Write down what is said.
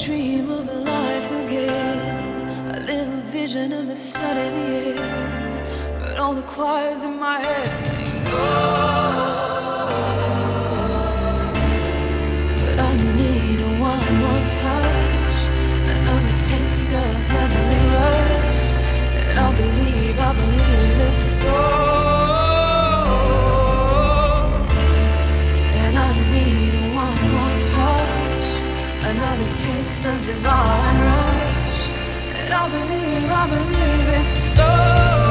dream of life again, a little vision of the sun in the air, but all the choirs in my head sing oh. But I need one more touch, another taste of heavenly rush, and I believe it's so. And I need one more touch, another taste of divine rush, and I believe it's so.